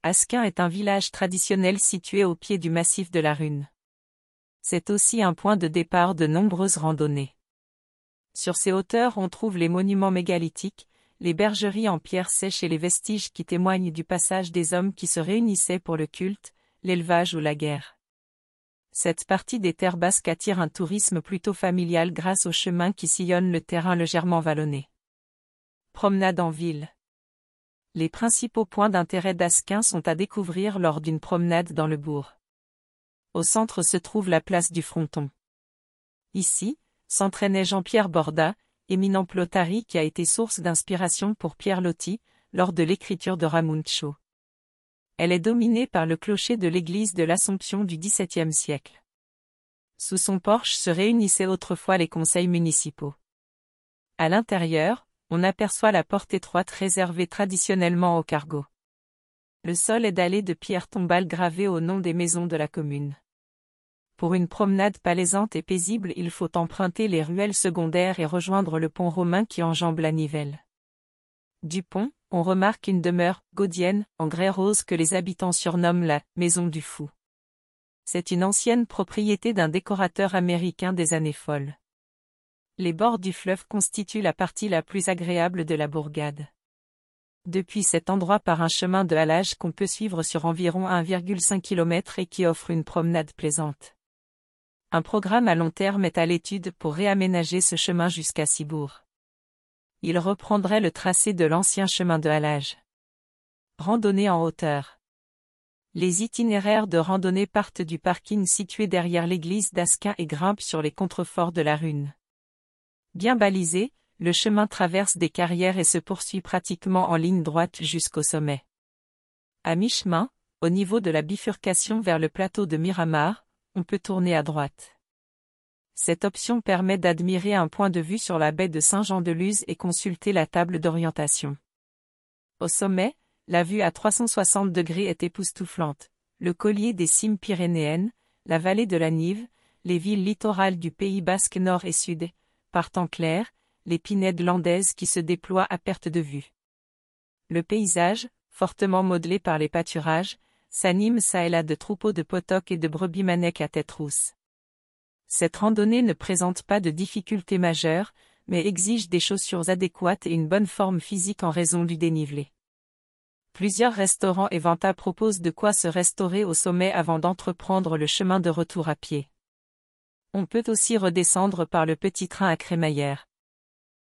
Asquin est un village traditionnel situé au pied du massif de la Rune. C'est aussi un point de départ de nombreuses randonnées. Sur ces hauteurs on trouve les monuments mégalithiques, les bergeries en pierre sèche et les vestiges qui témoignent du passage des hommes qui se réunissaient pour le culte, l'élevage ou la guerre. Cette partie des terres basques attire un tourisme plutôt familial grâce aux chemins qui sillonnent le terrain légèrement vallonné. Promenade en ville. Les principaux points d'intérêt d'Asquin sont à découvrir lors d'une promenade dans le bourg. Au centre se trouve la place du Fronton. Ici, s'entraînait Jean-Pierre Borda, éminent plotari qui a été source d'inspiration pour Pierre Loti, lors de l'écriture de Ramuncho. Elle est dominée par le clocher de l'église de l'Assomption du XVIIe siècle. Sous son porche se réunissaient autrefois les conseils municipaux. À l'intérieur, on aperçoit la porte étroite réservée traditionnellement aux cargos. Le sol est dallé de pierres tombales gravées au nom des maisons de la commune. Pour une promenade plaisante et paisible, il faut emprunter les ruelles secondaires et rejoindre le pont romain qui enjambe la Nivelle. Du pont, on remarque une demeure gaudienne, en grès rose que les habitants surnomment la « Maison du Fou ». C'est une ancienne propriété d'un décorateur américain des années folles. Les bords du fleuve constituent la partie la plus agréable de la bourgade. Depuis cet endroit part un chemin de halage qu'on peut suivre sur environ 1,5 km et qui offre une promenade plaisante. Un programme à long terme est à l'étude pour réaménager ce chemin jusqu'à Cibourg. Il reprendrait le tracé de l'ancien chemin de halage. Randonnée en hauteur. Les itinéraires de randonnée partent du parking situé derrière l'église d'Asquin et grimpent sur les contreforts de la Rune. Bien balisé, le chemin traverse des carrières et se poursuit pratiquement en ligne droite jusqu'au sommet. À mi-chemin, au niveau de la bifurcation vers le plateau de Miramar, on peut tourner à droite. Cette option permet d'admirer un point de vue sur la baie de Saint-Jean-de-Luz et consulter la table d'orientation. Au sommet, la vue à 360 degrés est époustouflante. Le collier des cimes pyrénéennes, la vallée de la Nive, les villes littorales du Pays basque nord et sud, par temps clair, les pinèdes landaises qui se déploient à perte de vue. Le paysage, fortement modelé par les pâturages, s'anime çà et là de troupeaux de potocs et de brebis manèques à tête rousse. Cette randonnée ne présente pas de difficultés majeures, mais exige des chaussures adéquates et une bonne forme physique en raison du dénivelé. Plusieurs restaurants et ventas proposent de quoi se restaurer au sommet avant d'entreprendre le chemin de retour à pied. On peut aussi redescendre par le petit train à crémaillère.